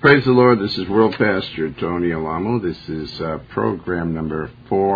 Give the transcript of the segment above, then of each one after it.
Praise the Lord. This is World Pastor Tony Alamo. This is program number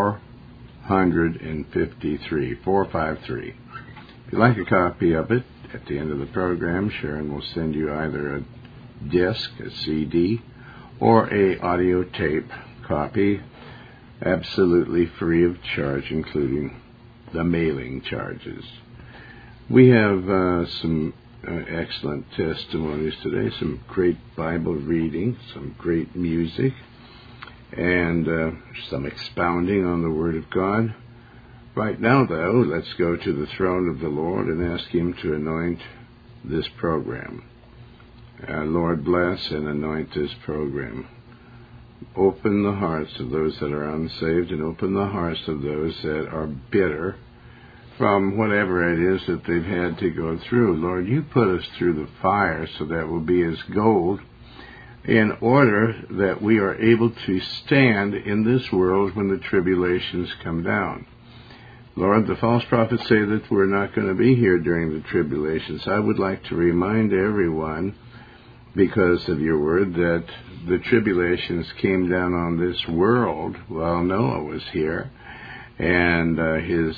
453, 453. If you'd like a copy of it, at the end of the program, Sharon will send you either a disc, a CD, or a audio tape copy, absolutely free of charge, including the mailing charges. We have some excellent testimonies today, some great Bible reading, some great music, and some expounding on the Word of God. Right now, though, let's go to the throne of the Lord and ask Him to anoint this program. Lord, bless and anoint this program. Open the hearts of those that are unsaved and open the hearts of those that are bitter from whatever it is that they've had to go through. Lord, you put us through the fire so that we'll be as gold in order that we are able to stand in this world when the tribulations come down. Lord, the false prophets say that we're not going to be here during the tribulations. I would like to remind everyone, because of your word, that the tribulations came down on this world while Noah was here, and his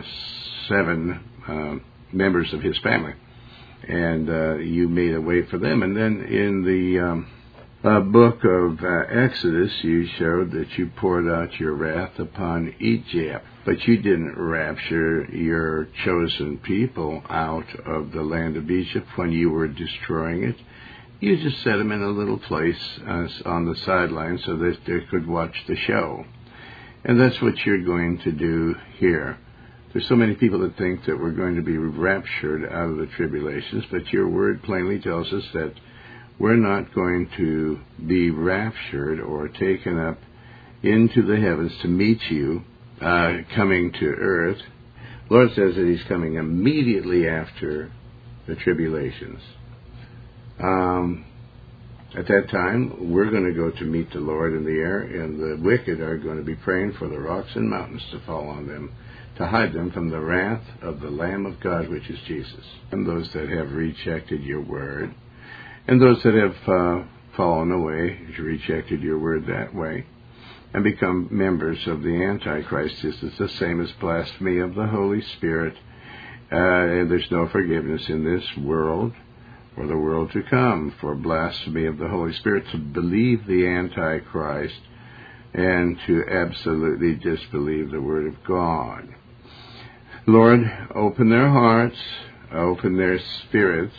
7 members of his family. And you made a way for them. And then in the book of Exodus, you showed that you poured out your wrath upon Egypt. But you didn't rapture your chosen people out of the land of Egypt when you were destroying it. You just set them in a little place on the sidelines so that they could watch the show. And that's what you're going to do here. There's so many people that think that we're going to be raptured out of the tribulations, but your word plainly tells us that we're not going to be raptured or taken up into the heavens to meet you coming to earth. The Lord says that He's coming immediately after the tribulations. At that time, we're going to go to meet the Lord in the air, and the wicked are going to be praying for the rocks and mountains to fall on them, to hide them from the wrath of the Lamb of God, which is Jesus. And those that have rejected your word, and those that have fallen away, rejected your word that way, and become members of the Antichrist, this is the same as blasphemy of the Holy Spirit. And there's no forgiveness in this world or the world to come for blasphemy of the Holy Spirit, to believe the Antichrist and to absolutely disbelieve the Word of God. Lord, open their hearts, open their spirits.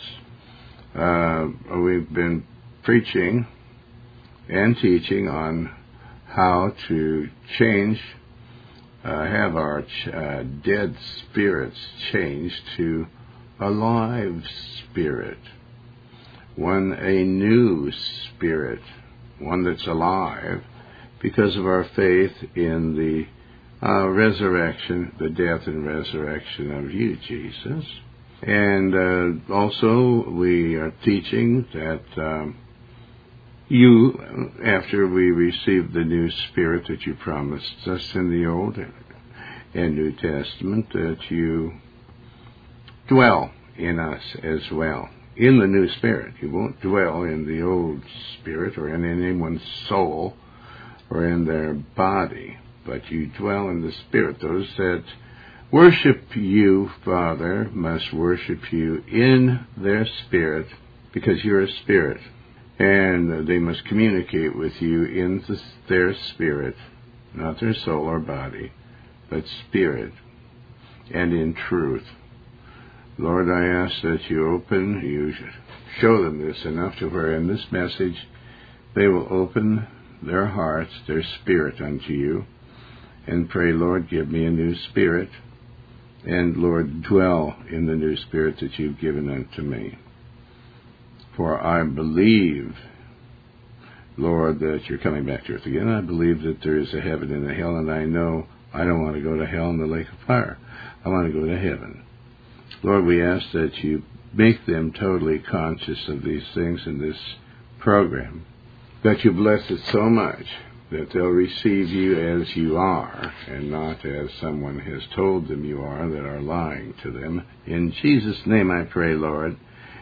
We've been preaching and teaching on how to change, have our dead spirits changed to a live spirit. A new spirit, one that's alive because of our faith in the resurrection, the death and resurrection of you, Jesus. And also we are teaching that you, after we receive the new spirit that you promised us in the Old and New Testament, that you dwell in us as well. In the new spirit. You won't dwell in the old spirit or in anyone's soul or in their body, but you dwell in the spirit. Those that worship you, Father, must worship you in their spirit, because you're a spirit, and they must communicate with you in their spirit, not their soul or body, but spirit and in truth. Lord, I ask that you show them this enough to where in this message they will open their hearts, their spirit unto you, and pray, Lord, give me a new spirit, and Lord, dwell in the new spirit that you've given unto me. For I believe, Lord, that you're coming back to earth again. I believe that there is a heaven and a hell, and I know I don't want to go to hell in the lake of fire. I want to go to heaven. Lord, we ask that you make them totally conscious of these things in this program, that you bless it so much that they'll receive you as you are and not as someone has told them you are that are lying to them. In Jesus' name I pray, Lord,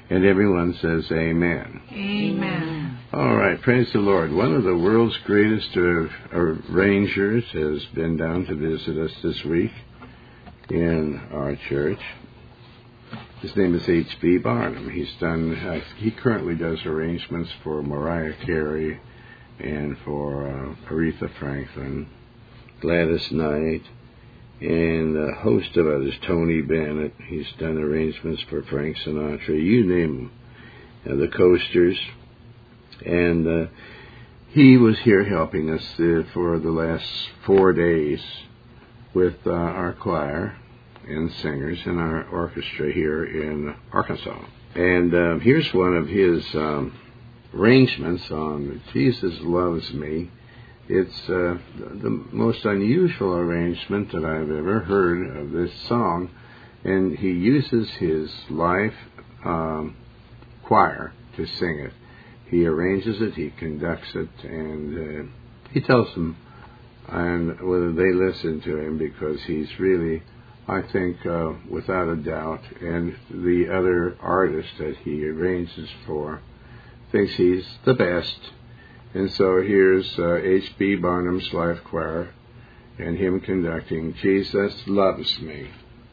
And everyone says amen. Amen. All right, praise the Lord. One of the world's greatest arrangers has been down to visit us this week in our church. His name is H.B. Barnum. He currently does arrangements for Mariah Carey and for Aretha Franklin, Gladys Knight, and a host of others, Tony Bennett. He's done arrangements for Frank Sinatra, you name them, the Coasters. And he was here helping us for the last 4 days with our choir and singers in our orchestra here in Arkansas. And here's one of his arrangements on Jesus Loves Me. It's the most unusual arrangement that I've ever heard of this song, and he uses his live choir to sing it. He arranges it, he conducts it, and he tells them and whether they listen to him, because he's really, I think, without a doubt, and the other artist that he arranges for thinks he's the best. And so here's H.B. Barnum's live choir and him conducting Jesus Loves Me.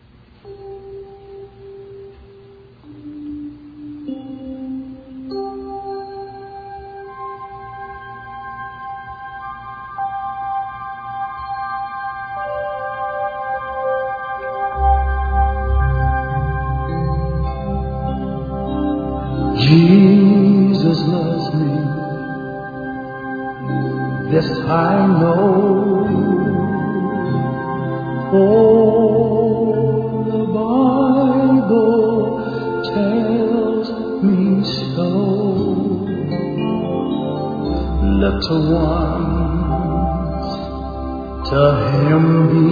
Jesus loves me, this I know, for the Bible tells me so. Little ones to Him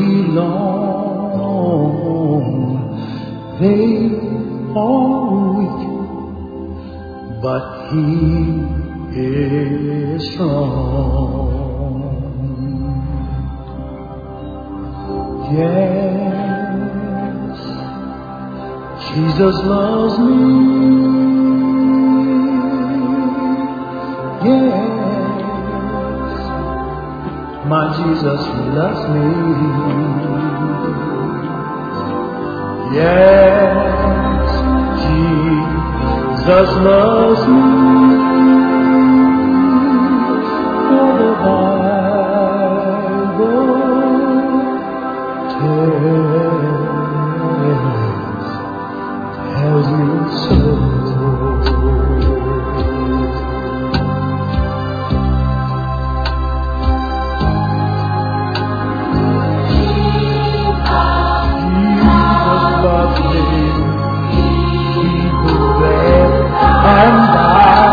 belong, they are weak, but He is strong. Yes, Jesus loves me. Yes, my Jesus loves me. Yes, Jesus loves me. For the Bible tells me so. Jesus loves me. He who bears and dies.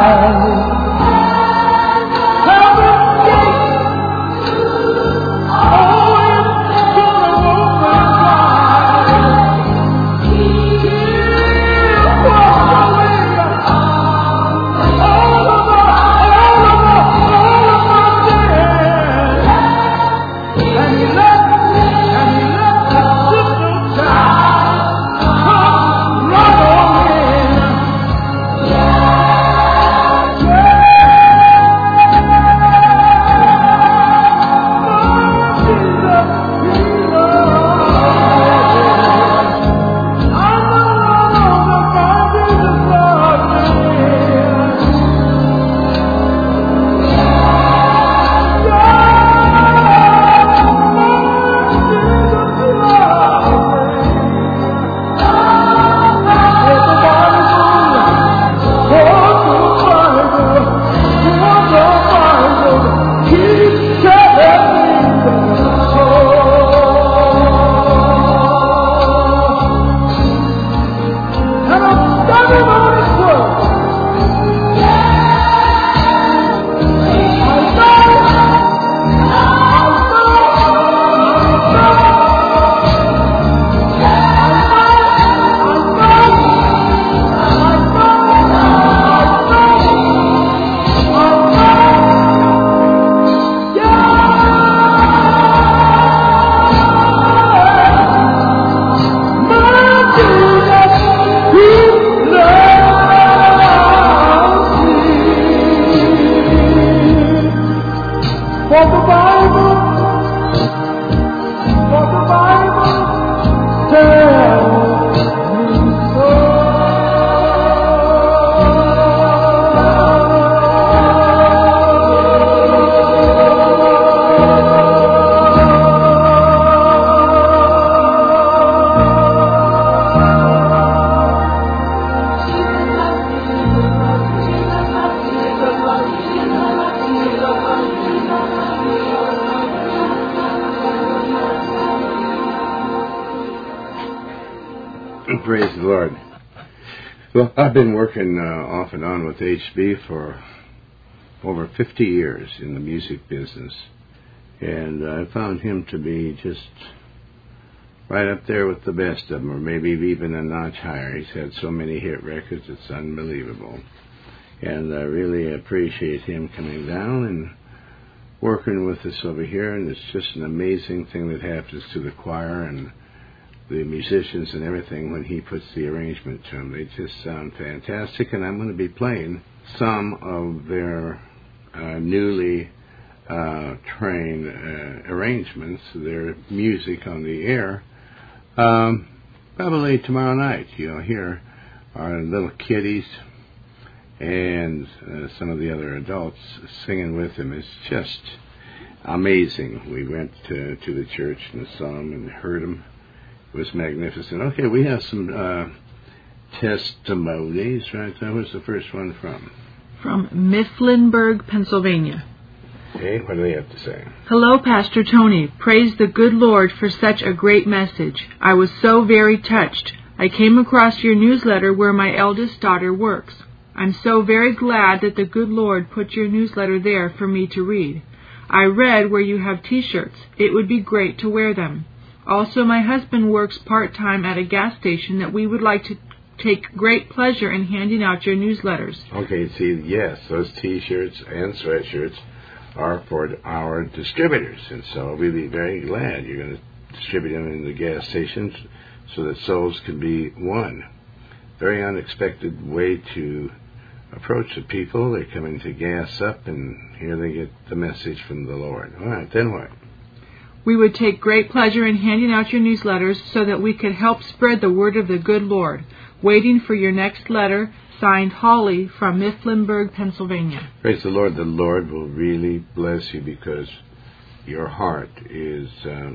For the Bible tells me so. Praise the Lord. Well, I've been working off and on with HB for over 50 years in the music business, and I found him to be just right up there with the best of them, or maybe even a notch higher. He's had so many hit records, it's unbelievable. And I really appreciate him coming down and working with us over here, and it's just an amazing thing that happens to the choir and the musicians and everything when he puts the arrangement to them. They just sound fantastic, and I'm going to be playing some of their newly trained arrangements, their music on the air, probably tomorrow night. You'll hear our little kiddies and some of the other adults singing with them. It's just amazing. We went to the church and saw them and heard them. It was magnificent. Okay, we have some testimonies, right? Where's the first one from? From Mifflinburg, Pennsylvania. Okay, what do they have to say? Hello, Pastor Tony. Praise the good Lord for such a great message. I was so very touched. I came across your newsletter where my eldest daughter works. I'm so very glad that the good Lord put your newsletter there for me to read. I read where you have T-shirts. It would be great to wear them. Also, my husband works part-time at a gas station that we would like to take great pleasure in handing out your newsletters. Okay, see, yes, those T-shirts and sweatshirts are for our distributors, and so we'll be very glad you're going to distribute them in the gas stations so that souls can be won. Very unexpected way to approach the people. They come in to gas up, and here they get the message from the Lord. All right, then what? We would take great pleasure in handing out your newsletters so that we could help spread the word of the good Lord. Waiting for your next letter, signed Holly from Mifflinburg, Pennsylvania. Praise the Lord. The Lord will really bless you because your heart is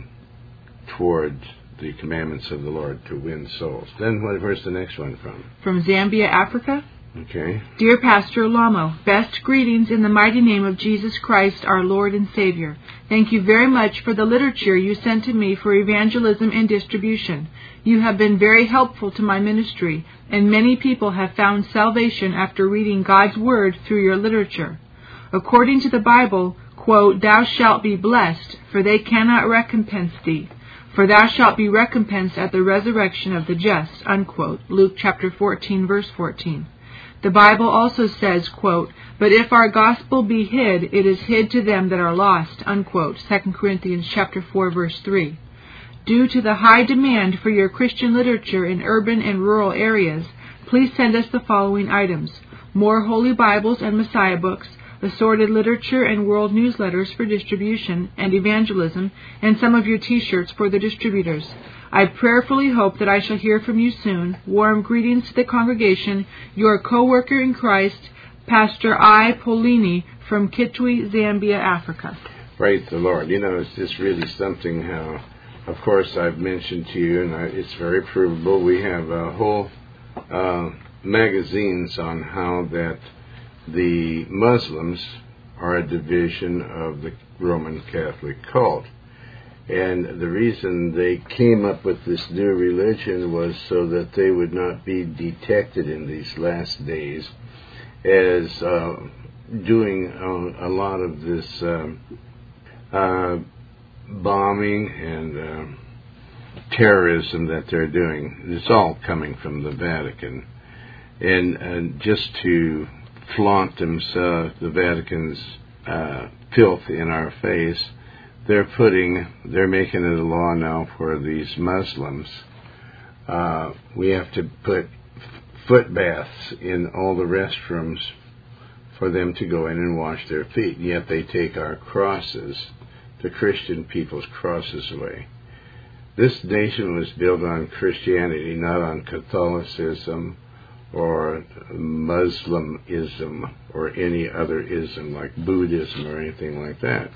towards the commandments of the Lord to win souls. Then where's the next one from? From Zambia, Africa. Okay. Dear Pastor Lamo, best greetings in the mighty name of Jesus Christ, our Lord and Savior. Thank you very much for the literature you sent to me for evangelism and distribution. You have been very helpful to my ministry, and many people have found salvation after reading God's Word through your literature. According to the Bible, quote, "Thou shalt be blessed, for they cannot recompense thee. For thou shalt be recompensed at the resurrection of the just," unquote. Luke chapter 14, verse 14. The Bible also says, quote, "But if our gospel be hid, it is hid to them that are lost," unquote. 2 Corinthians chapter 4, verse 3. Due to the high demand for your Christian literature in urban and rural areas, please send us the following items: more Holy Bibles and Messiah books, assorted literature and world newsletters for distribution and evangelism, and some of your T-shirts for the distributors. I prayerfully hope that I shall hear from you soon. Warm greetings to the congregation. Your co-worker in Christ, Pastor I. Polini from Kitwe, Zambia, Africa. Praise the Lord. You know, it's just really something how, of course, I've mentioned to you, and it's very provable. We have whole magazines on how that the Muslims are a division of the Roman Catholic cult. And the reason they came up with this new religion was so that they would not be detected in these last days as doing a lot of this bombing and terrorism that they're doing. It's all coming from the Vatican. And just to flaunt themselves, the Vatican's filth in our face, they're making it a law now for these Muslims. We have to put foot baths in all the restrooms for them to go in and wash their feet. And yet they take our crosses, the Christian people's crosses, away. This nation was built on Christianity, not on Catholicism or Muslimism or any other ism like Buddhism or anything like that.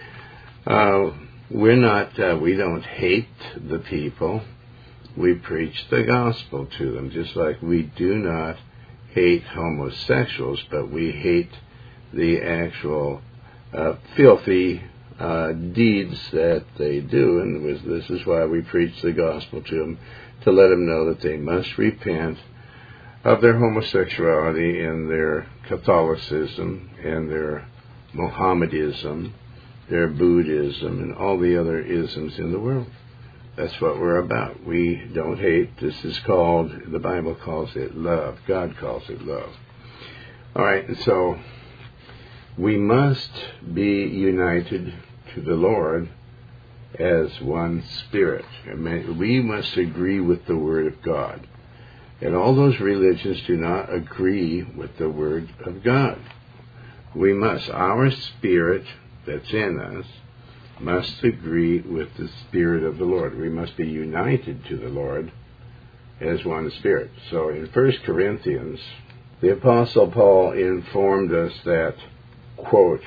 We don't hate the people. We preach the gospel to them, just like we do not hate homosexuals, but we hate the actual filthy deeds that they do. And this is why we preach the gospel to them, to let them know that they must repent of their homosexuality and their Catholicism and their Mohammedanism, their Buddhism, and all the other isms in the world. That's what we're about. We don't hate. This is called, the Bible calls it love. God calls it love. All right, and so we must be united to the Lord as one spirit. We must agree with the Word of God. And all those religions do not agree with the Word of God. We must. Our spirit that's in us must agree with the Spirit of the Lord. We must be united to the Lord as one Spirit. So in 1 Corinthians, the Apostle Paul informed us that, quote,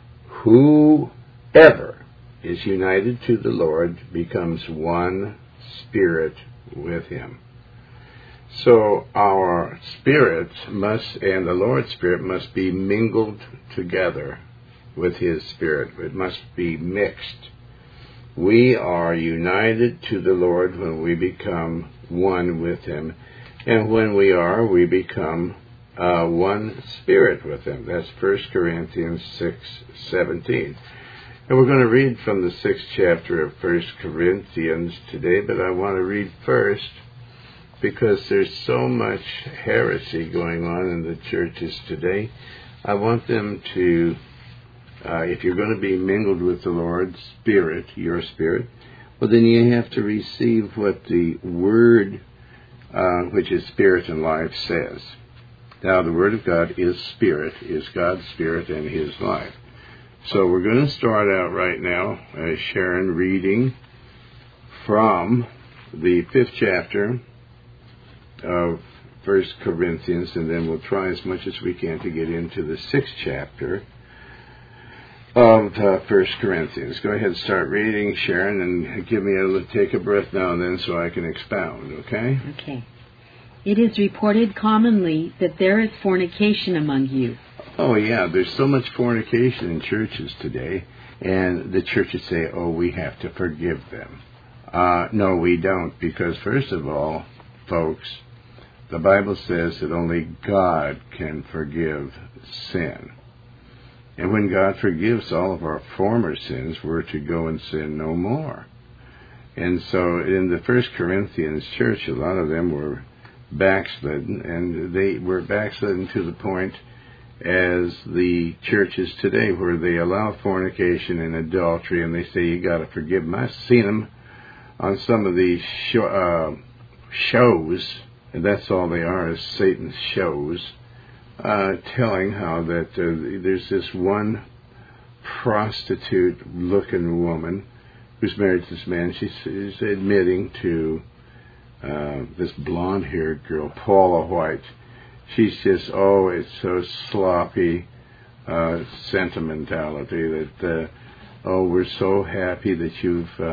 whoever is united to the Lord becomes one Spirit with Him. So our spirit must, and the Lord's Spirit must be mingled together with His Spirit. It must be mixed. We are united to the Lord when we become one with Him. And when we become one Spirit with Him. That's 1 Corinthians 6:17. And we're going to read from the 6th chapter of 1 Corinthians today, but I want to read first because there's so much heresy going on in the churches today. I want them to, if you're going to be mingled with the Lord's Spirit, your spirit, well, then you have to receive what the Word, which is Spirit and life, says. Now, the Word of God is Spirit, is God's Spirit and His life. So we're going to start out right now, Sharon, reading from the 5th chapter of 1 Corinthians, and then we'll try as much as we can to get into the 6th chapter of 1 Corinthians. Go ahead and start reading, Sharon, and give me take a breath now and then so I can expound, okay? Okay. It is reported commonly that there is fornication among you. Oh, yeah, there's so much fornication in churches today, and the churches say, oh, we have to forgive them. No, we don't, because first of all, folks, the Bible says that only God can forgive sin. And when God forgives all of our former sins, we're to go and sin no more. And so in the 1 Corinthians church, a lot of them were backslidden, and they were backslidden to the point as the churches today where they allow fornication and adultery, and they say you got to forgive them. I've seen them on some of these shows, and that's all they are, is Satan's shows, telling how that there's this one prostitute-looking woman who's married to this man. She's admitting to this blonde-haired girl, Paula White. She's just, it's so sloppy sentimentality that, we're so happy that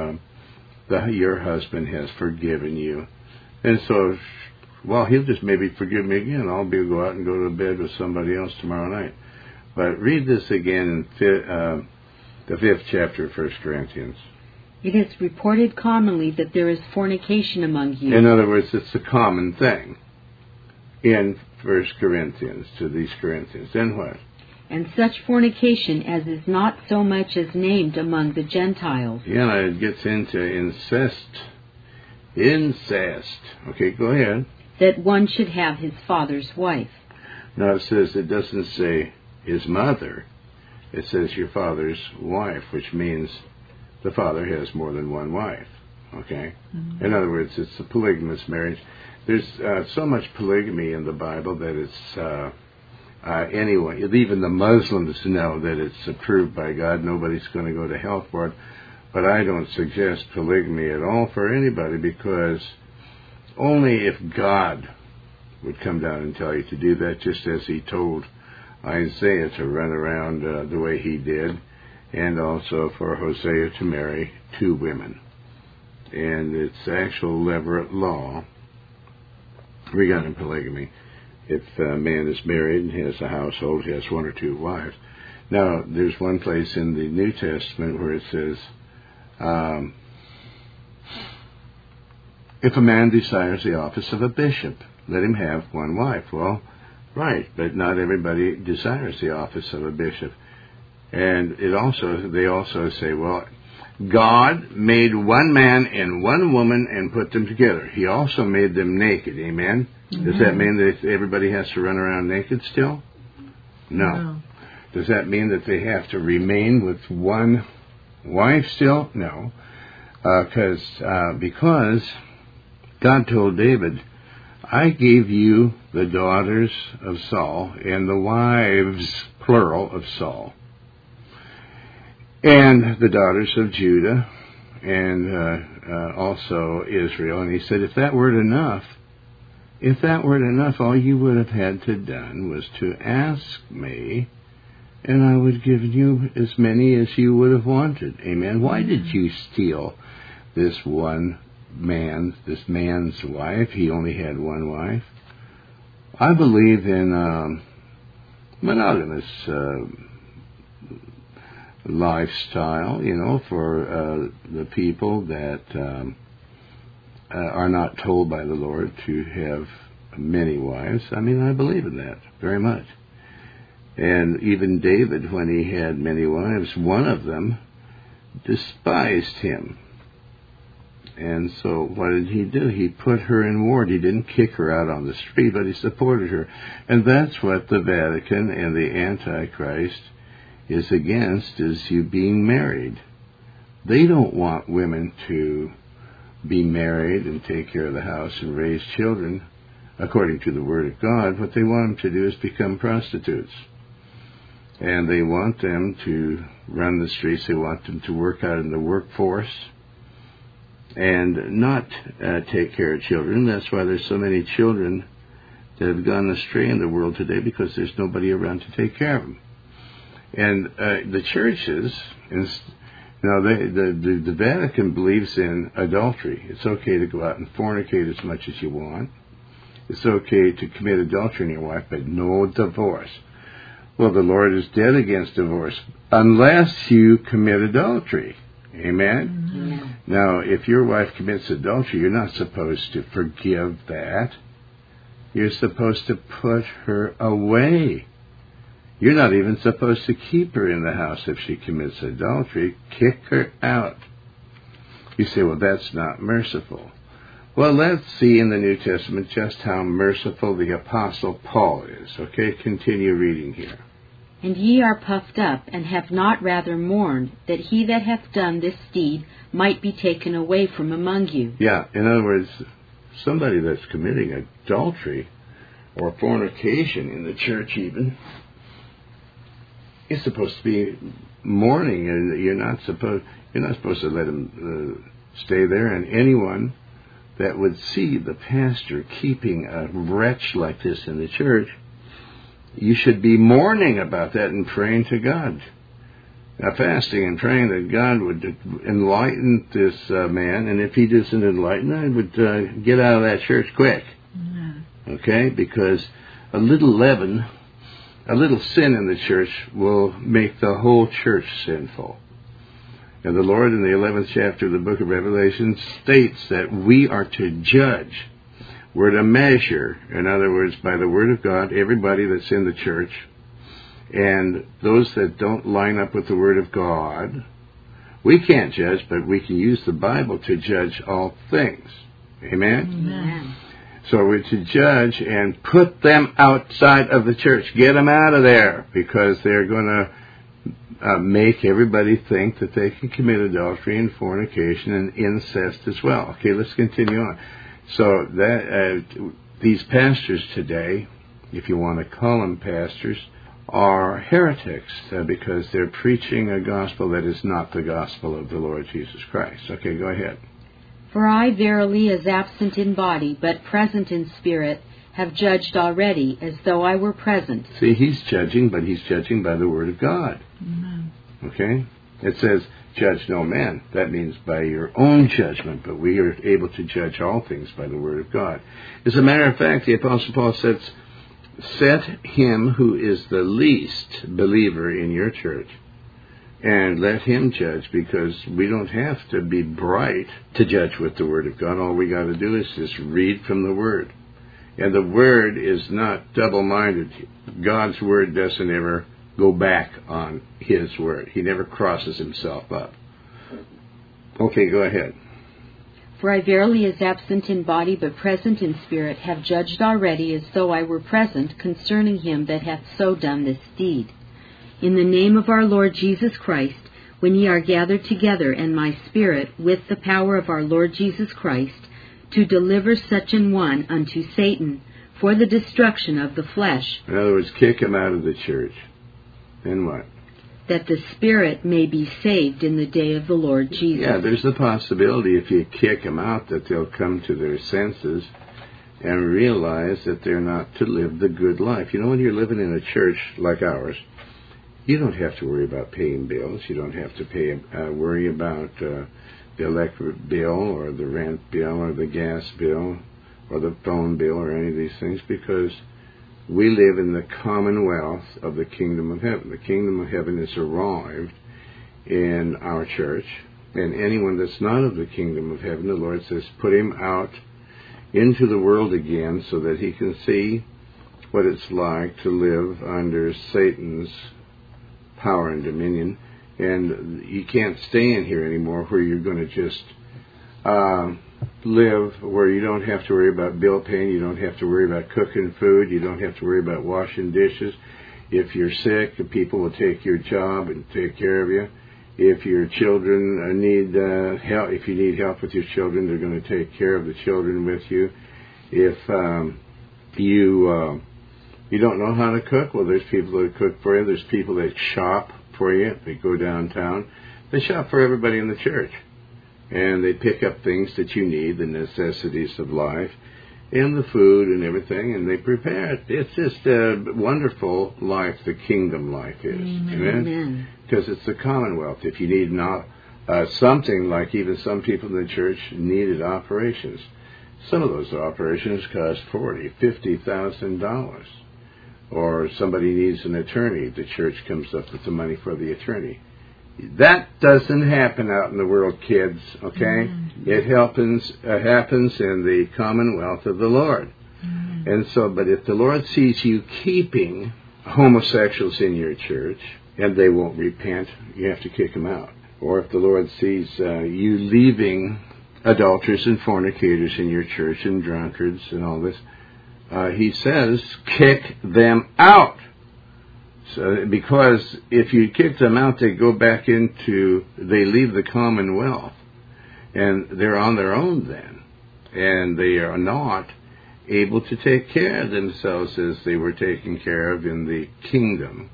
your husband has forgiven you. And so, well, he'll just maybe forgive me again. I'll go out and go to bed with somebody else tomorrow night. But read this again in the 5th chapter of 1 Corinthians. It is reported commonly that there is fornication among you. In other words, it's a common thing in 1 Corinthians to these Corinthians. Then what? And such fornication as is not so much as named among the Gentiles. Yeah, it gets into incest. Incest. Okay, go ahead. That one should have his father's wife. Now it doesn't say his mother. It says your father's wife, which means the father has more than one wife. Okay? Mm-hmm. In other words, it's a polygamous marriage. There's so much polygamy in the Bible that Anyway, even the Muslims know that it's approved by God. Nobody's going to go to hell for it. But I don't suggest polygamy at all for anybody, because only if God would come down and tell you to do that, just as he told Isaiah to run around the way he did, and also for Hosea to marry 2 women. And it's actual Levirate law regarding polygamy. If a man is married and has a household, he has 1 or 2 wives. Now, there's one place in the New Testament where it says, if a man desires the office of a bishop, let him have 1 wife. Well, right, but not everybody desires the office of a bishop. And they also say, well, God made 1 man and 1 woman and put them together. He also made them naked. Amen? Mm-hmm. Does that mean that everybody has to run around naked still? No. Does that mean that they have to remain with 1 wife still? No. Because God told David, I gave you the daughters of Saul and the wives, plural, of Saul, and the daughters of Judah, and also Israel. And he said, if that weren't enough, all you would have had to done was to ask me, and I would give you as many as you would have wanted. Amen. Why did you steal this this man's wife? He only had 1 wife. I believe in monogamous lifestyle, for the people that are not told by the Lord to have many wives. I mean, I believe in that very much. And even David, when he had many wives, one of them despised him. And so what did he do? He put her in ward. He didn't kick her out on the street, but he supported her. And that's what the Vatican and the Antichrist is against, is you being married. They don't want women to be married and take care of the house and raise children according to the Word of God. What they want them to do is become prostitutes. And they want them to run the streets. They want them to work out in the workforce and not take care of children. That's why there's so many children that have gone astray in the world today, because there's nobody around to take care of them. And the churches, the Vatican believes in adultery. It's okay to go out and fornicate as much as you want. It's okay to commit adultery in your wife, but no divorce. Well, the Lord is dead against divorce unless you commit adultery. Amen? Amen. Now, if your wife commits adultery, you're not supposed to forgive that. You're supposed to put her away. You're not even supposed to keep her in the house if she commits adultery. Kick her out. You say, well, that's not merciful. Well, let's see in the New Testament just how merciful the Apostle Paul is. Okay, continue reading here. And ye are puffed up, and have not rather mourned, that he that hath done this deed might be taken away from among you. Yeah, in other words, somebody that's committing adultery or fornication in the church even is supposed to be mourning, and you're not supposed to let him stay there. And anyone that would see the pastor keeping a wretch like this in the church, you should be mourning about that and praying to God. Now, fasting and praying that God would enlighten this man, and if he doesn't enlighten, I would get out of that church quick. Mm-hmm. Okay? Because a little leaven, a little sin in the church will make the whole church sinful. And the Lord in the 11th chapter of the book of Revelation states that we are to judge. We're to measure, in other words, by the Word of God, everybody that's in the church. And those that don't line up with the Word of God, we can't judge, but we can use the Bible to judge all things. Amen? Amen. So we're to judge and put them outside of the church. Get them out of there, because they're going to make everybody think that they can commit adultery and fornication and incest as well. Okay, let's continue on. So that these pastors today if you want to call them pastors, are heretics because they're preaching a gospel that is not the gospel of the Lord Jesus Christ. Okay, go ahead. For I verily, as absent in body, but present in spirit, have judged already, as though I were present. See, he's judging, but he's judging by the Word of God. Amen. Okay? It says, judge no man. That means by your own judgment, but we are able to judge all things by the Word of God. As a matter of fact, the Apostle Paul says, set him who is the least believer in your church, and let him judge, because we don't have to be bright to judge with the Word of God. All we got to do is just read from the Word. And the Word is not double-minded. God's Word doesn't ever go back on His Word. He never crosses Himself up. Okay, go ahead. For I verily, as absent in body, but present in spirit, have judged already, as though I were present, concerning him that hath so done this deed. In the name of our Lord Jesus Christ, when ye are gathered together, and my spirit, with the power of our Lord Jesus Christ, to deliver such an one unto Satan, for the destruction of the flesh. In other words, kick him out of the church. Then what? That the spirit may be saved in the day of the Lord Jesus. Yeah, there's the possibility if you kick them out that they'll come to their senses and realize that they're not to live the good life. You know, when you're living in a church like ours, you don't have to worry about paying bills. You don't have to worry about the electric bill or the rent bill or the gas bill or the phone bill or any of these things, because we live in the commonwealth of the kingdom of heaven. The kingdom of heaven has arrived in our church, and anyone that's not of the kingdom of heaven, the Lord says, put him out into the world again so that he can see what it's like to live under Satan's power and dominion. And you can't stay in here anymore where you're going to just live where you don't have to worry about bill paying, you don't have to worry about cooking food, you don't have to worry about washing dishes. If you're sick, the people will take your job and take care of you. If your children need help, if you need help with your children, they're going to take care of the children with you. If you don't know how to cook, well, there's people that cook for you. There's people that shop for you. They go downtown. They shop for everybody in the church. And they pick up things that you need, the necessities of life, and the food and everything, and they prepare it. It's just a wonderful life, the kingdom life is. Amen? Because it's the commonwealth. If you need something, like even some people in the church needed operations, some of those operations cost $40,000, $50,000. Or somebody needs an attorney, the church comes up with the money for the attorney. That doesn't happen out in the world, kids, okay? Mm-hmm. It happens in the commonwealth of the Lord. Mm-hmm. And so, but if the Lord sees you keeping homosexuals in your church, and they won't repent, you have to kick them out. Or if the Lord sees you leaving adulterers and fornicators in your church and drunkards and all this, He says, kick them out. So, because if you kick them out, they leave the commonwealth, and they're on their own then, and they are not able to take care of themselves as they were taken care of in the kingdom,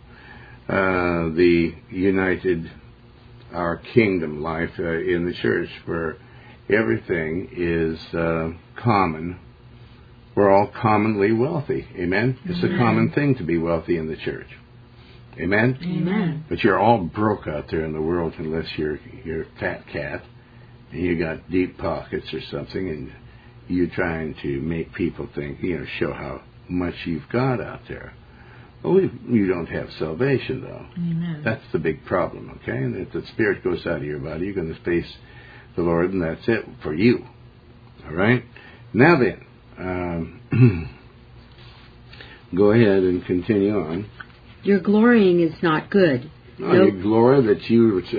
our kingdom life in the church, where everything is common. We're all commonly wealthy. Amen? It's a common thing to be wealthy in the church. Amen? Amen. But you're all broke out there in the world unless you're a fat cat and you got deep pockets or something, and you're trying to make people think, show how much you've got out there. Well, you don't have salvation, though. Amen. That's the big problem, okay? And if the spirit goes out of your body, you're going to face the Lord, and that's it for you. All right? Now then, go ahead and continue on. Your glorying is not good. No, you glory that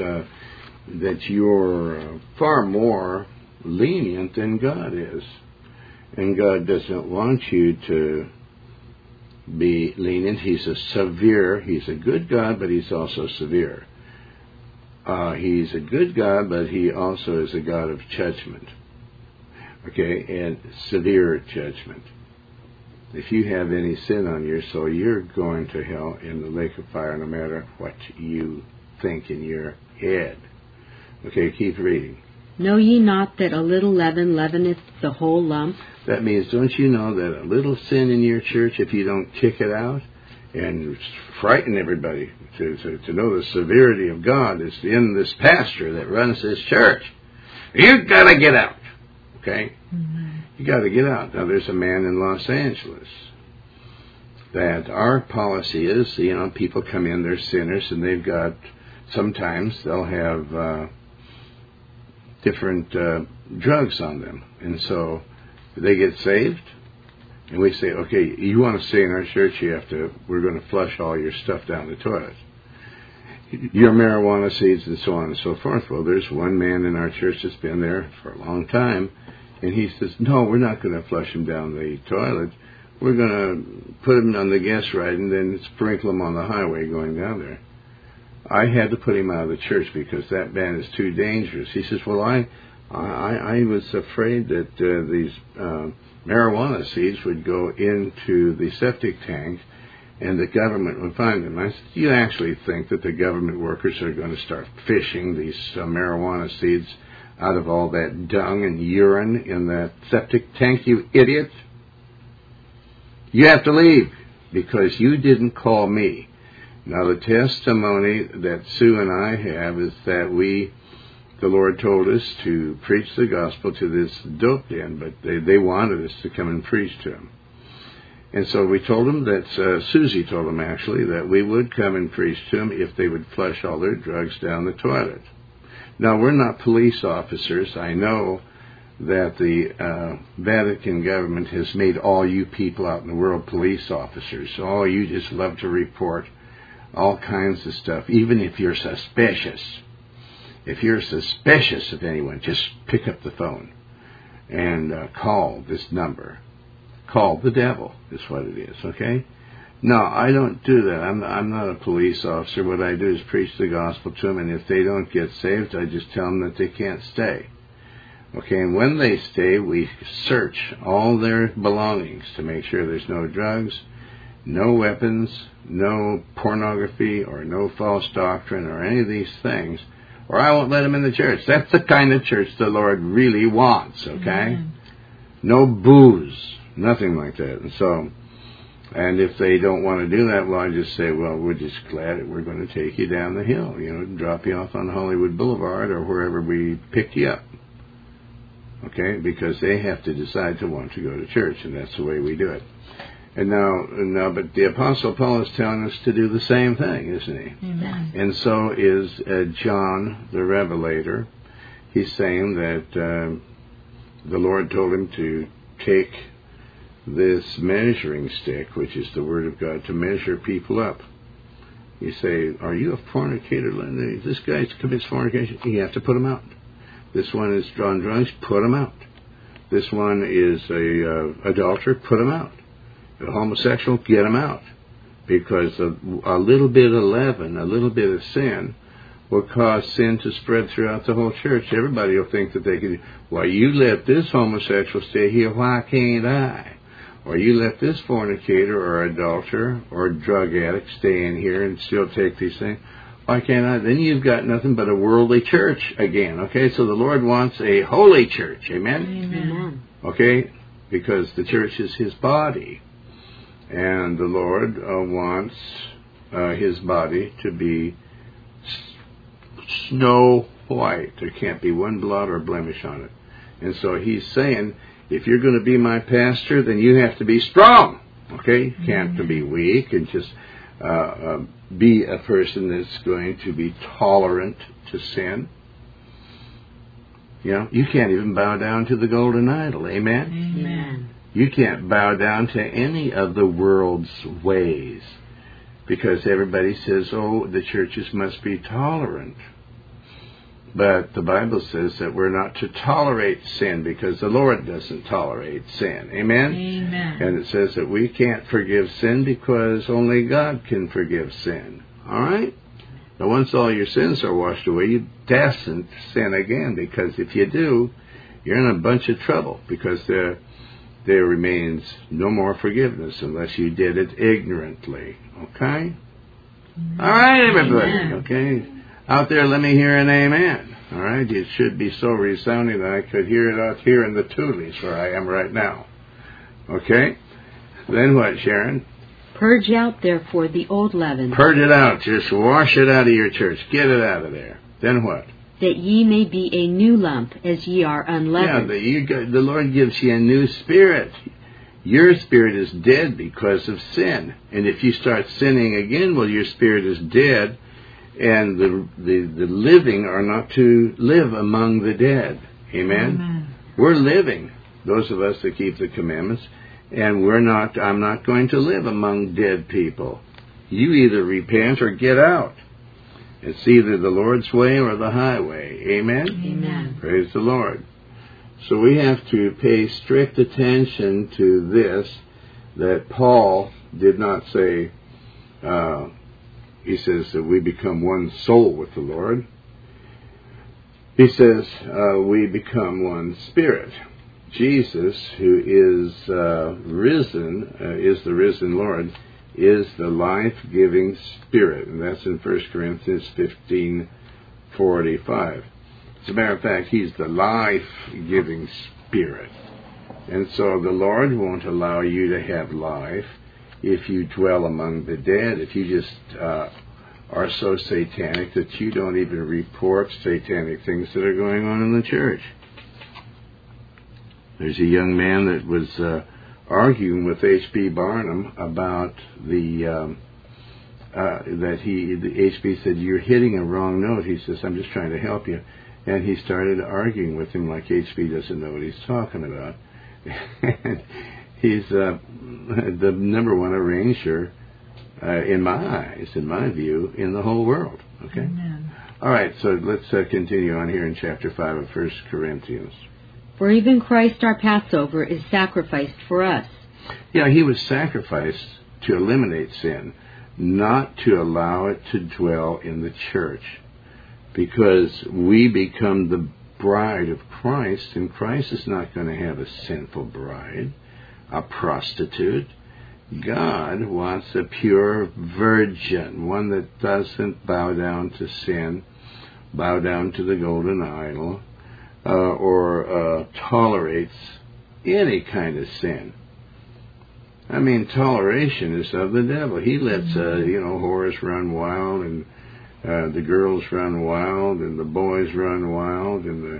you're far more lenient than God is. And God doesn't want you to be lenient. He's a good God, but He's also severe. He's a good God, but He also is a God of judgment. Okay, and severe judgment. If you have any sin on your soul, you're going to hell in the lake of fire no matter what you think in your head. Okay, keep reading. Know ye not that a little leaven leaveneth the whole lump? That means, don't you know that a little sin in your church, if you don't kick it out and frighten everybody to know the severity of God is in this pastor that runs this church, you've got to get out. Okay? Mm-hmm. You got to get out. Now, there's a man in Los Angeles that our policy is, people come in, they're sinners, and they've got, sometimes they'll have different drugs on them. And so they get saved, and we say, okay, you want to stay in our church, we're going to flush all your stuff down the toilet. Your marijuana seeds and so on and so forth. Well, there's one man in our church that's been there for a long time, and he says, no, we're not going to flush him down the toilet. We're going to put him on the gas ride and then sprinkle him on the highway going down there. I had to put him out of the church because that man is too dangerous. He says, well, I was afraid that these marijuana seeds would go into the septic tank and the government would find them. I said, do you actually think that the government workers are going to start fishing these marijuana seeds out of all that dung and urine in that septic tank, you idiot? You have to leave because you didn't call me. Now, the testimony that Sue and I have is that the Lord told us to preach the gospel to this dope den, but they wanted us to come and preach to them. And so we told them that, Susie told them actually, that we would come and preach to them if they would flush all their drugs down the toilet. Now, we're not police officers. I know that the Vatican government has made all you people out in the world police officers. Oh, you just love to report all kinds of stuff, even if you're suspicious. If you're suspicious of anyone, just pick up the phone and call this number. Call the devil is what it is, okay? No, I don't do that. I'm not a police officer. What I do is preach the gospel to them, and if they don't get saved, I just tell them that they can't stay. Okay, and when they stay, we search all their belongings to make sure there's no drugs, no weapons, no pornography, or no false doctrine, or any of these things, or I won't let them in the church. That's the kind of church the Lord really wants, okay? Mm-hmm. No booze, nothing like that. And if they don't want to do that, well, I just say, well, we're just glad that we're going to take you down the hill, drop you off on Hollywood Boulevard or wherever we picked you up. Okay? Because they have to decide to want to go to church, and that's the way we do it. And now, but the Apostle Paul is telling us to do the same thing, isn't he? Amen. And so is John the Revelator. He's saying that the Lord told him to take this measuring stick, which is the Word of God, to measure people up. You say, are you a fornicator, Linda? If this guy commits fornication, you have to put him out. This one is drawn drugs, put him out. This one is a adulterer, put him out. A homosexual, get him out. Because a little bit of leaven, a little bit of sin, will cause sin to spread throughout the whole church. Everybody will think that they can, well, you let this homosexual stay here, why can't I? Or you let this fornicator or adulterer or drug addict stay in here and still take these things. Why can't I? Then you've got nothing but a worldly church again. Okay, so the Lord wants a holy church. Amen? Amen. Okay, because the church is His body. And the Lord wants His body to be snow white. There can't be one blot or blemish on it. And so He's saying, if you're going to be my pastor, then you have to be strong, okay? You can't be weak and just be a person that's going to be tolerant to sin. You can't even bow down to the golden idol, amen? Amen. You can't bow down to any of the world's ways because everybody says, oh, the churches must be tolerant. But the Bible says that we're not to tolerate sin because the Lord doesn't tolerate sin. Amen? Amen. And it says that we can't forgive sin because only God can forgive sin. All right? But once all your sins are washed away, you mustn't sin again because if you do, you're in a bunch of trouble because the there remains no more forgiveness unless you did it ignorantly. Okay? All right, everybody. Amen. Okay? Out there, let me hear an amen. All right? It should be so resounding that I could hear it out here in the Toolies where I am right now. Okay? Then what, Sharon? Purge out, therefore, the old leaven, Purge it out. Just wash it out of your church. Get it out of there. Then what? that ye may be a new lump, as ye are unleavened. The Lord gives you a new spirit. Your spirit is dead because of sin. And if you start sinning again, well, your spirit is dead, and the living are not to live among the dead. Amen? Amen. We're living, those of us that keep the commandments, and I'm not going to live among dead people. You either repent or get out. It's either the Lord's way or the highway. Amen? Amen. Praise the Lord. So we have to pay strict attention to this, that Paul did not say, he says that we become one soul with the Lord. He says we become one spirit. Jesus, who is risen, is the risen Lord, is the life-giving Spirit. And that's in 1 Corinthians 15:45. As a matter of fact, He's the life-giving Spirit. And so the Lord won't allow you to have life if you dwell among the dead, if you just are so satanic that you don't even report satanic things that are going on in the church. There's a young man that was arguing with H.B. Barnum about H.B. said, "You're hitting a wrong note." He says, "I'm just trying to help you." And he started arguing with him like H.B. doesn't know what he's talking about. And he's the number one arranger, in my eyes, in my view, in the whole world. Okay? Amen. All right, so let's continue on here in chapter 5 of 1 Corinthians. For even Christ our Passover is sacrificed for us. Yeah, He was sacrificed to eliminate sin, not to allow it to dwell in the church. Because we become the bride of Christ, and Christ is not going to have a sinful bride, a prostitute. God wants a pure virgin, one that doesn't bow down to sin, bow down to the golden idol, or tolerates any kind of sin. I mean, toleration is of the devil. He lets, whores run wild, and the girls run wild, and the boys run wild, and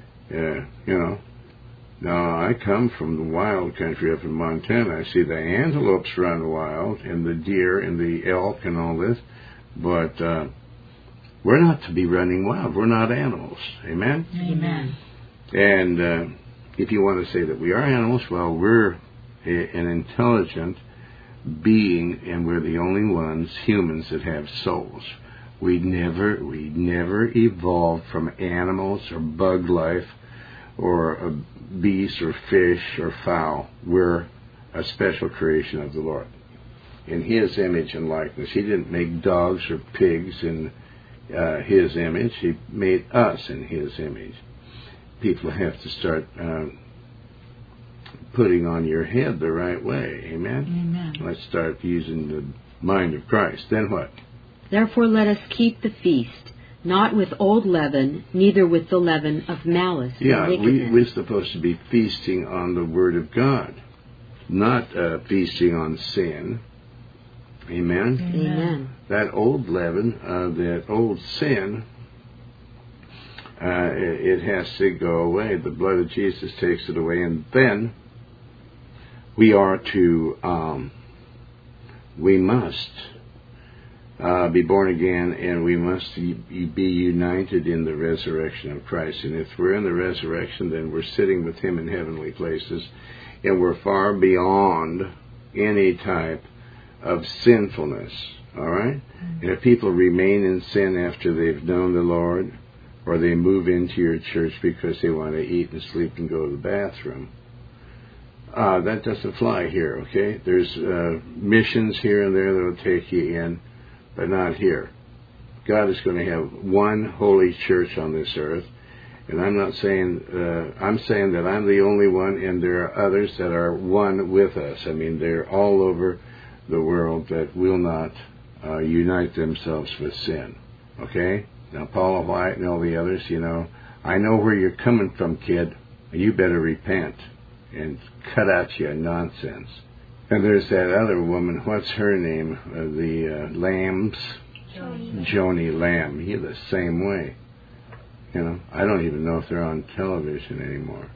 Now, I come from the wild country up in Montana. I see the antelopes run wild, and the deer, and the elk, and all this, but we're not to be running wild. We're not animals. Amen? Amen. And if you want to say that we are animals, well, we're an intelligent being, and we're the only ones, humans, that have souls. We never evolved from animals or bug life or a beast or fish or fowl. We're a special creation of the Lord in His image and likeness. He didn't make dogs or pigs in His image. He made us in His image. People have to start putting on your head the right way. Amen? Amen. Let's start using the mind of Christ. Then what? Therefore let us keep the feast, not with old leaven, neither with the leaven of malice and wickedness. We're supposed to be feasting on the Word of God, not feasting on sin. Amen? Amen. That old leaven, that old sin, it has to go away. The blood of Jesus takes it away, and then we are to, we must be born again, and we must be united in the resurrection of Christ. And if we're in the resurrection, then we're sitting with Him in heavenly places, and we're far beyond any type of sinfulness. All right? And if people remain in sin after they've known the Lord, or they move into your church because they want to eat and sleep and go to the bathroom, that doesn't fly here, okay? There's missions here and there that will take you in, but not here. God is going to have one holy church on this earth, And I'm not saying, I'm saying that I'm the only one, and there are others that are one with us. I mean, they're all over the world that will not unite themselves with sin. Okay? Now, Paula White and all the others, you know, I know where you're coming from, kid. You better repent and cut out your nonsense. And there's that other woman, what's her name? The Lambs? Joni Lamb. He's the same way. You know, I don't even know if they're on television anymore.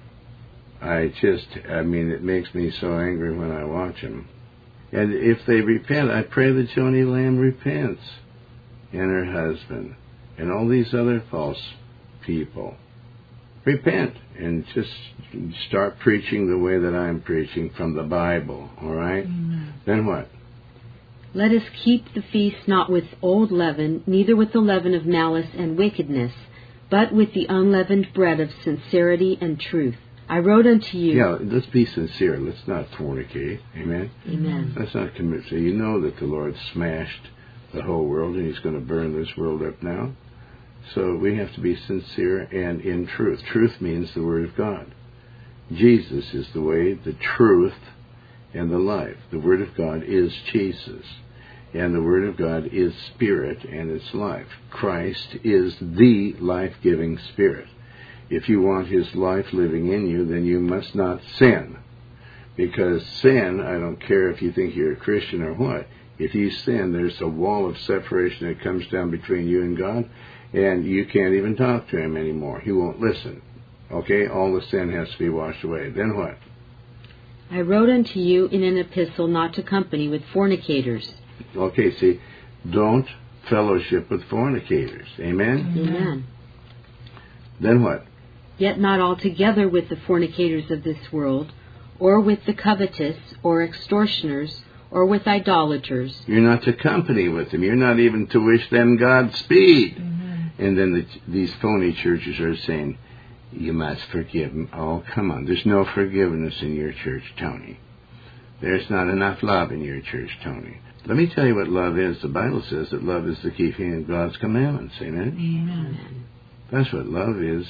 I mean, it makes me so angry when I watch them. And if they repent, I pray that Joni Lamb repents, and her husband, and all these other false people. Repent and just start preaching the way that I'm preaching from the Bible, all right? Amen. Then what? Let us keep the feast not with old leaven, neither with the leaven of malice and wickedness, but with the unleavened bread of sincerity and truth. I wrote unto you... Yeah, let's be sincere. Let's not fornicate. Amen? Amen. Let's not commit. So you know that the Lord smashed the whole world, and He's going to burn this world up now. So we have to be sincere and in truth. Truth means the Word of God. Jesus is the way, the truth, and the life. The Word of God is Jesus. And the Word of God is Spirit, and it's life. Christ is the life-giving Spirit. If you want His life living in you, then you must not sin. Because sin, I don't care if you think you're a Christian or what, if you sin, there's a wall of separation that comes down between you and God, and you can't even talk to Him anymore. He won't listen. Okay? All the sin has to be washed away. Then what? I wrote unto you in an epistle not to company with fornicators. Okay, see, don't fellowship with fornicators. Amen? Amen. Then what? Yet not altogether with the fornicators of this world, or with the covetous, or extortioners, or with idolaters. You're not to company with them. You're not even to wish them Godspeed. Mm-hmm. And then these phony churches are saying, you must forgive them. Oh, come on. There's no forgiveness in your church, Tony. There's not enough love in your church, Tony. Let me tell you what love is. The Bible says that love is the keeping of God's commandments. Amen? Amen. That's what love is.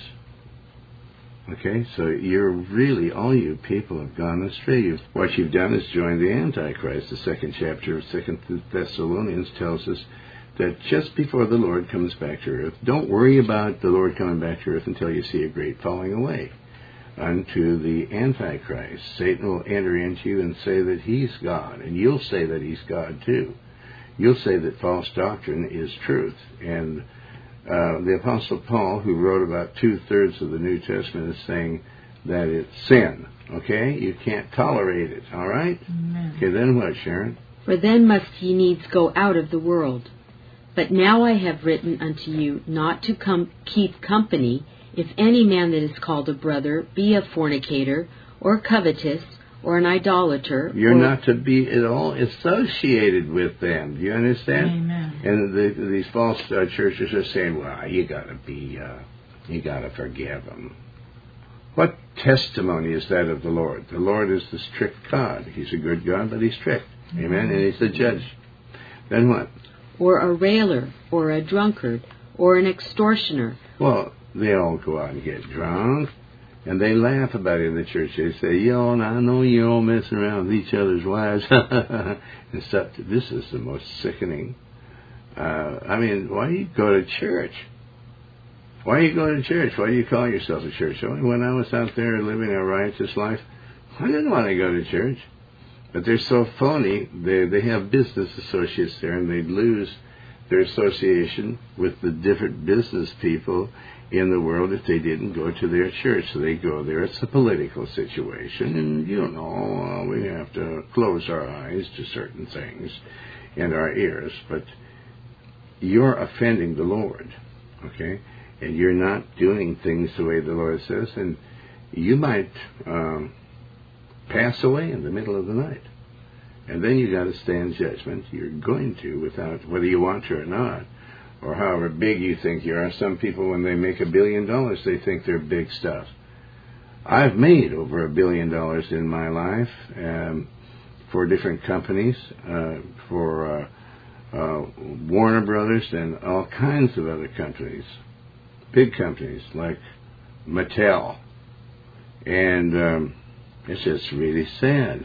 Okay, so you're really, all you people have gone astray. What you've done is joined the Antichrist. The second chapter of 2 Thessalonians tells us that just before the Lord comes back to earth, don't worry about the Lord coming back to earth until you see a great falling away unto the Antichrist. Satan will enter into you and say that he's God, and you'll say that he's God too. You'll say that false doctrine is truth. And the Apostle Paul, who wrote about 2/3 of the New Testament, is saying that it's sin. Okay? You can't tolerate it. All right? Amen. Okay, then what, Sharon? For then must ye needs go out of the world. But now I have written unto you not to keep company, if any man that is called a brother be a fornicator, or covetous, or an idolater. You're not to be at all associated with them. Do you understand? Amen. And these false churches are saying, well, you gotta forgive them. What testimony is that of the Lord? The Lord is the strict God. He's a good God, but He's strict. Amen? And He's the judge. Then what? Or a railer, or a drunkard, or an extortioner. Well, they all go out and get drunk, and they laugh about it in the church. They say, yo, and I know you all messing around with each other's wives and stuff. This is the most sickening. I mean, why do you go to church? Why do you go to church? Why do you call yourself a church? When I was out there living a righteous life, I didn't want to go to church. But they're so phony, they have business associates there, and they'd lose their association with the different business people in the world if they didn't go to their church. So they go there. It's a political situation, and you know, we have to close our eyes to certain things and our ears. But you're offending the Lord, okay? And you're not doing things the way the Lord says, and you might pass away in the middle of the night. And then you got to stand judgment. You're going to, without whether you want to or not, or however big you think you are. Some people, when they make $1 billion, they think they're big stuff. I've made over $1 billion in my life for different companies, for Warner Brothers and all kinds of other companies, big companies like Mattel. And it's just really sad.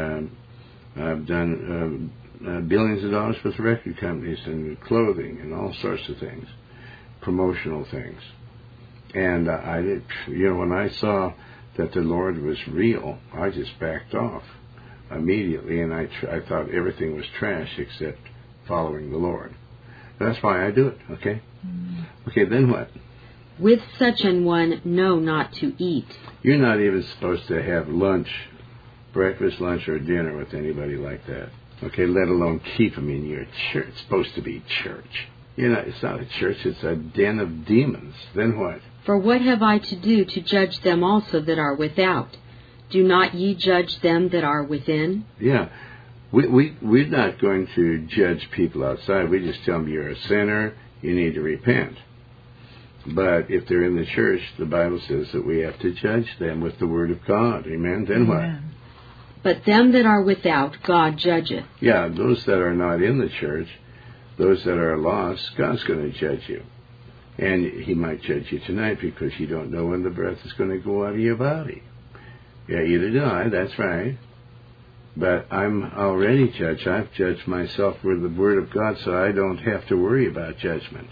I've done billions of dollars with record companies and clothing and all sorts of things, promotional things. And I did, when I saw that the Lord was real, I just backed off immediately, and I thought everything was trash except following the Lord. That's why I do it, okay? Okay, then what? With such an one, know not to eat. You're not even supposed to have lunch, breakfast, lunch, or dinner with anybody like that. Okay, let alone keep them in your church. It's supposed to be church. It's not a church, it's a den of demons. Then what? For what have I to do to judge them also that are without? Do not ye judge them that are within? Yeah. We're not going to judge people outside. We just tell them you're a sinner, you need to repent. But if they're in the church, the Bible says that we have to judge them with the Word of God. Amen? Then what? But them that are without, God judgeth. Yeah, those that are not in the church, those that are lost, God's going to judge you. And He might judge you tonight because you don't know when the breath is going to go out of your body. Yeah, either do I, that's right. But I'm already judged. I've judged myself with the Word of God, so I don't have to worry about judgment.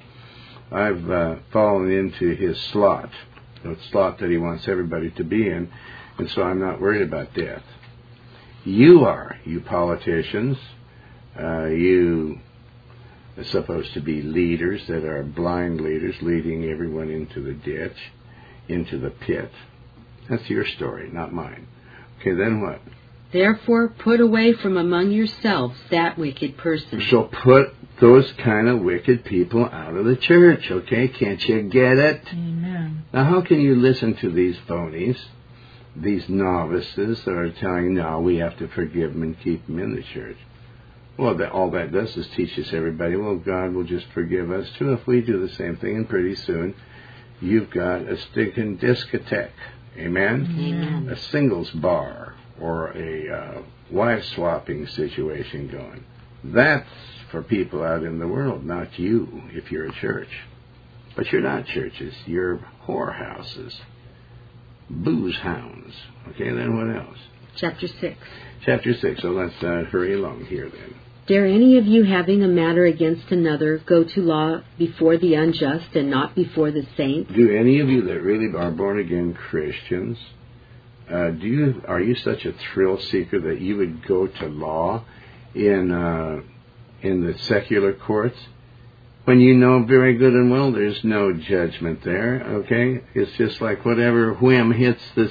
I've fallen into His slot, the slot that He wants everybody to be in, and so I'm not worried about death. You are, you politicians. You are supposed to be leaders that are blind leaders, leading everyone into the ditch, into the pit. That's your story, not mine. Okay, then what? Therefore put away from among yourselves that wicked person. So put those kind of wicked people out of the church, okay? Can't you get it? Amen. Now, how can you listen to these phonies, these novices that are telling, no, we have to forgive them and keep them in the church? Well, all that does is teaches everybody, well, God will just forgive us too if we do the same thing, and pretty soon you've got a stinking discotheque. Amen? Amen. A singles bar or a wife-swapping situation going. That's for people out in the world, not you, if you're a church. But you're not churches. You're whorehouses, booze hounds. Okay, then what else? Chapter 6. Chapter 6. So let's hurry along here then. Dare any of you, having a matter against another, go to law before the unjust and not before the saints? Do any of you that really are born-again Christians, are you such a thrill seeker that you would go to law in the secular courts when you know very good and well there's no judgment there? Okay, it's just like whatever whim hits this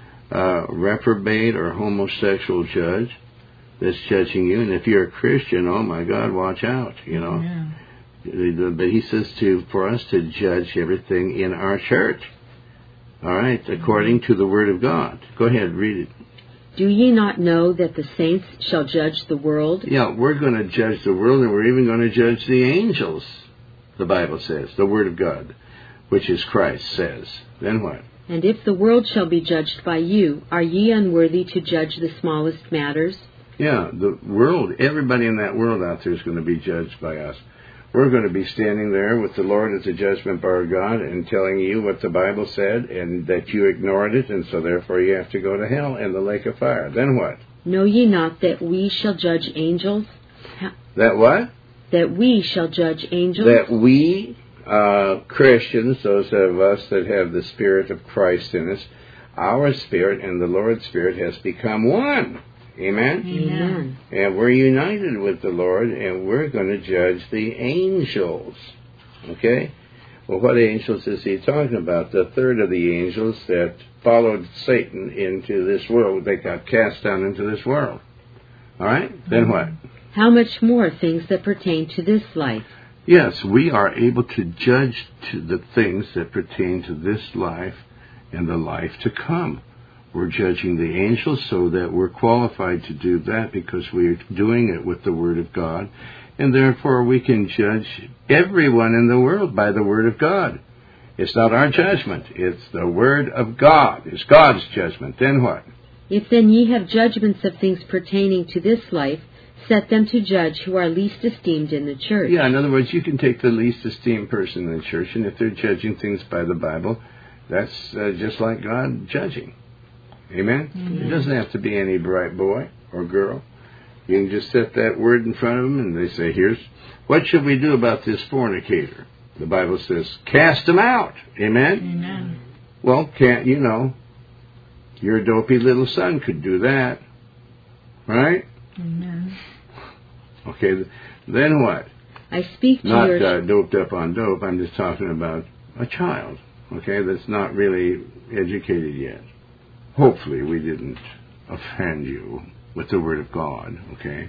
reprobate or homosexual judge that's judging you, and if you're a Christian, oh my God, watch out, Yeah. But He says for us to judge everything in our church. All right, according to the Word of God. Go ahead, read it. Do ye not know that the saints shall judge the world? Yeah, we're going to judge the world, and we're even going to judge the angels, the Bible says, the Word of God, which is Christ, says. Then what? And if the world shall be judged by you, are ye unworthy to judge the smallest matters? Yeah, the world, everybody in that world out there is going to be judged by us. We're going to be standing there with the Lord as the judgment bar of God and telling you what the Bible said and that you ignored it, and so therefore you have to go to hell and the lake of fire. Then what? Know ye not that we shall judge angels? That what? That we shall judge angels? That we, Christians, those of us that have the Spirit of Christ in us, our spirit and the Lord's Spirit has become one. Amen? Amen. And we're united with the Lord, and we're going to judge the angels. Okay? Well, what angels is He talking about? The third of the angels that followed Satan into this world. They got cast down into this world. All right? Then what? How much more things that pertain to this life? Yes, we are able to judge to the things that pertain to this life and the life to come. We're judging the angels so that we're qualified to do that because we're doing it with the Word of God. And therefore we can judge everyone in the world by the Word of God. It's not our judgment. It's the Word of God. It's God's judgment. Then what? If then ye have judgments of things pertaining to this life, set them to judge who are least esteemed in the church. Yeah, in other words, you can take the least esteemed person in the church, and if they're judging things by the Bible, That's just like God judging. Amen? Mm-hmm. It doesn't have to be any bright boy or girl. You can just set that word in front of them and they say, what should we do about this fornicator? The Bible says, cast him out. Amen? Amen. Well, your dopey little son could do that. Right? Amen. Okay, then what? I speak to Not your... doped up on dope. I'm just talking about a child, okay, that's not really educated yet. Hopefully we didn't offend you with the Word of God, okay?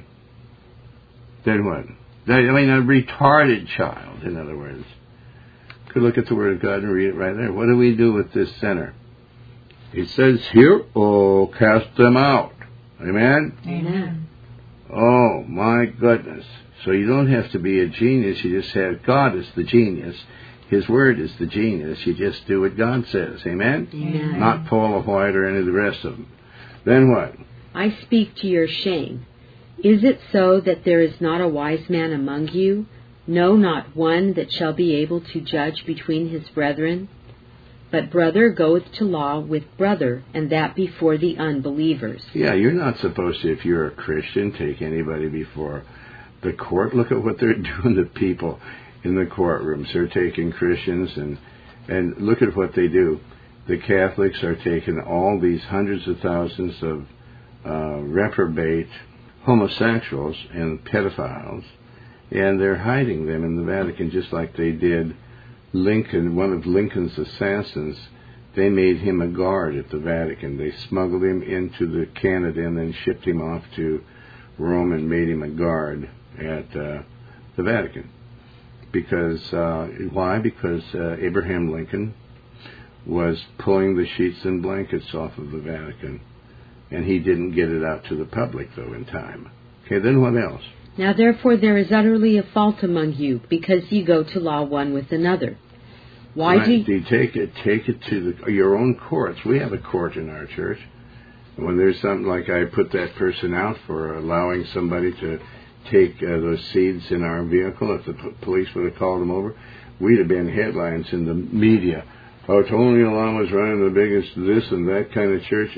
Then what? A retarded child, in other words, could look at the Word of God and read it right there. What do we do with this sinner? It says here, cast them out. Amen? Amen. Oh, my goodness. So you don't have to be a genius. You just have God is the genius. His Word is the genius. You just do what God says. Amen? Amen. Not Paula White or any of the rest of them. Then what? I speak to your shame. Is it so that there is not a wise man among you? No, not one that shall be able to judge between his brethren? But brother goeth to law with brother, and that before the unbelievers. Yeah, you're not supposed to, if you're a Christian, take anybody before the court. Look at what they're doing to people in the courtrooms. They're taking Christians, and look at what they do. The Catholics are taking all these hundreds of thousands of reprobate homosexuals and pedophiles, and they're hiding them in the Vatican, just like they did Lincoln, one of Lincoln's assassins. They made him a guard at the Vatican. They smuggled him into Canada and then shipped him off to Rome and made him a guard at the Vatican. Because, why? Because Abraham Lincoln was pulling the sheets and blankets off of the Vatican, and he didn't get it out to the public, though, in time. Okay, then what else? Now therefore there is utterly a fault among you, because ye go to law one with another. Why do you take it to your own courts? We have a court in our church. When there's something like I put that person out for allowing somebody to take those seeds in our vehicle, if the police would have called them over, we'd have been headlines in the media. Tony Alama's running the biggest this and that kind of church.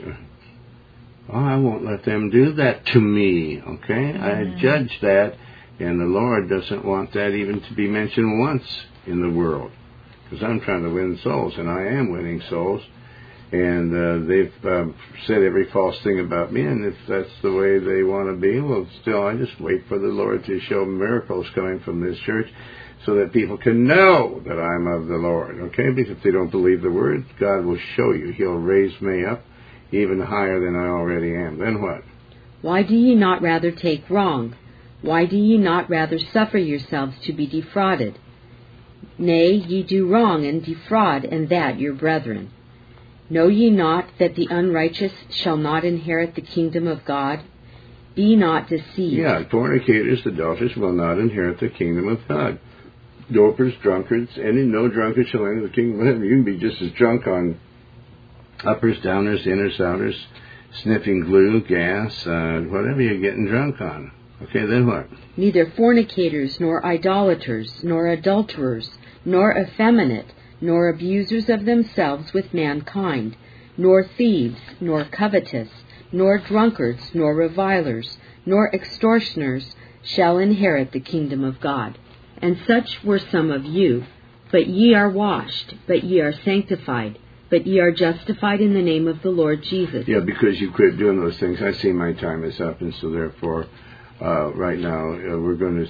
I won't let them do that to me, okay? I judge that, and the Lord doesn't want that even to be mentioned once in the world, because I'm trying to win souls, and I am winning souls, and they've said every false thing about me, and if that's the way they want to be, well, still, I just wait for the Lord to show miracles coming from this church so that people can know that I'm of the Lord, okay? Because if they don't believe the Word, God will show you. He'll raise me up even higher than I already am. Then what? Why do ye not rather take wrong? Why do ye not rather suffer yourselves to be defrauded? Nay, ye do wrong and defraud, and that your brethren. Know ye not that the unrighteous shall not inherit the kingdom of God? Be not deceived. Yeah, fornicators, adulterers will not inherit the kingdom of God. Dopers, drunkards, no drunkard shall enter the kingdom of heaven. You can be just as drunk on uppers, downers, inners, outers, sniffing glue, gas, whatever you're getting drunk on. Okay, then what? Neither fornicators, nor idolaters, nor adulterers, nor effeminate, nor abusers of themselves with mankind, nor thieves, nor covetous, nor drunkards, nor revilers, nor extortioners shall inherit the kingdom of God. And such were some of you. But ye are washed, but ye are sanctified, but ye are justified in the name of the Lord Jesus. Yeah, because you quit doing those things. I see my time is up, and so therefore, right now, we're going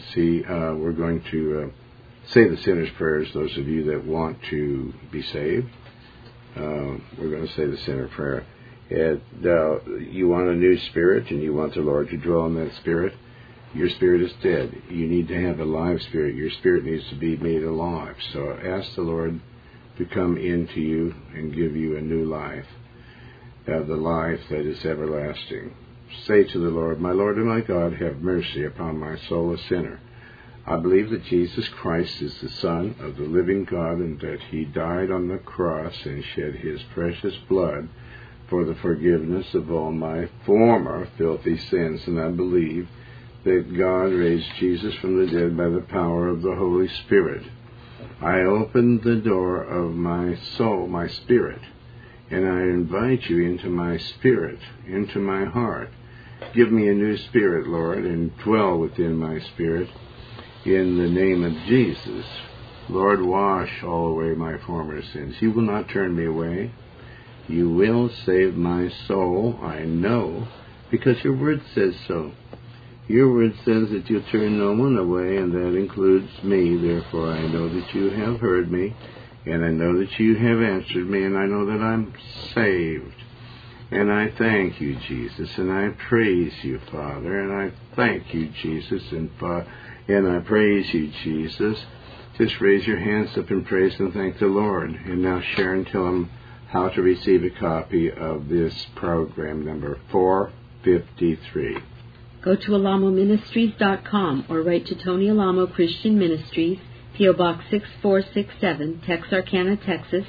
to say the sinner's prayers, those of you that want to be saved. We're going to say the sinner prayer. And, you want a new spirit, and you want the Lord to dwell in that spirit. Your spirit is dead. You need to have a live spirit. Your spirit needs to be made alive. So ask the Lord to come into you and give you a new life, the life that is everlasting. Say to the Lord, my Lord and my God, have mercy upon my soul, a sinner. I believe that Jesus Christ is the Son of the living God, and that He died on the cross and shed His precious blood for the forgiveness of all my former filthy sins. And I believe that God raised Jesus from the dead by the power of the Holy Spirit. I open the door of my soul, my spirit, and I invite you into my spirit, into my heart. Give me a new spirit, Lord, and dwell within my spirit in the name of Jesus. Lord, wash all away my former sins. You will not turn me away. You will save my soul, I know, because your word says so. Your word says that you'll turn no one away, and that includes me. Therefore, I know that you have heard me, and I know that you have answered me, and I know that I'm saved. And I thank you, Jesus, and I praise you, Father, and I thank you, Jesus, and I praise you, Jesus. Just raise your hands up in praise and thank the Lord. And now, Sharon, tell them how to receive a copy of this program, number 453. Go to alamoministries.com or write to Tony Alamo Christian Ministries, P.O. Box 6467, Texarkana, Texas,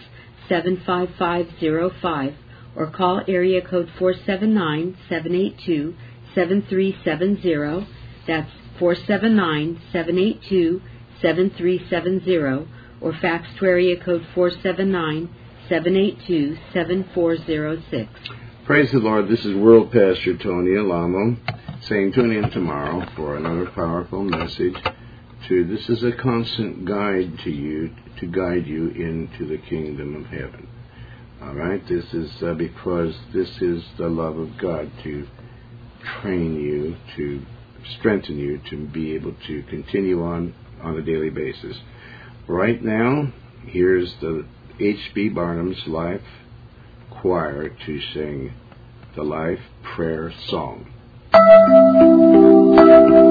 75505, or call area code 479-782-7370. That's 479-782-7370, or fax to area code 479-782-7406. Praise the Lord. This is World Pastor Tony Alamo saying tune in tomorrow for another powerful message. This is a constant guide to you, to guide you into the kingdom of heaven. All right? This is because this is the love of God, to train you, to strengthen you, to be able to continue on a daily basis. Right now, here's the H.B. Barnum's Life Choir to sing the Life Prayer Song.